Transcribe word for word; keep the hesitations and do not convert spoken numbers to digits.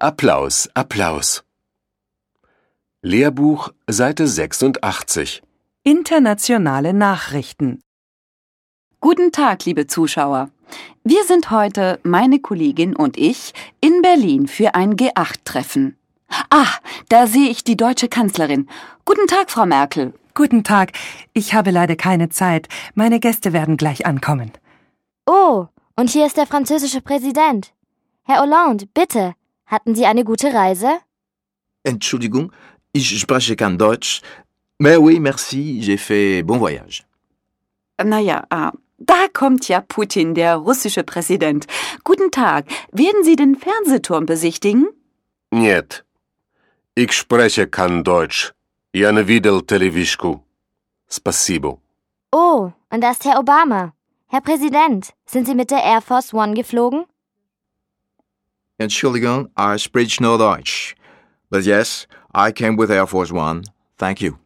Applaus, Applaus. Lehrbuch, Seite sechsundachtzig. Internationale Nachrichten. Guten Tag, liebe Zuschauer. Wir sind heute, meine Kollegin und ich, in Berlin für ein G acht Treffen. Ah, da sehe ich die deutsche Kanzlerin. Guten Tag, Frau Merkel. Guten Tag. Ich habe leider keine Zeit. Meine Gäste werden gleich ankommen. Oh, und hier ist der französische Präsident. Herr Hollande, bitte. Hatten Sie eine gute Reise? Entschuldigung, ich spreche kein Deutsch. Mais oui, merci, j'ai fait bon voyage. Naja, ah, da kommt ja Putin, der russische Präsident. Guten Tag. Werden Sie den Fernsehturm besichtigen? Нет. Ich spreche kein Deutsch. Я не видел телевизку. Спасибо. Oh, und da ist Herr Obama. Herr Präsident, sind Sie mit der Air Force One geflogen? Entschuldigung, I speak no Deutsch. But yes, I came with Air Force One. Thank you.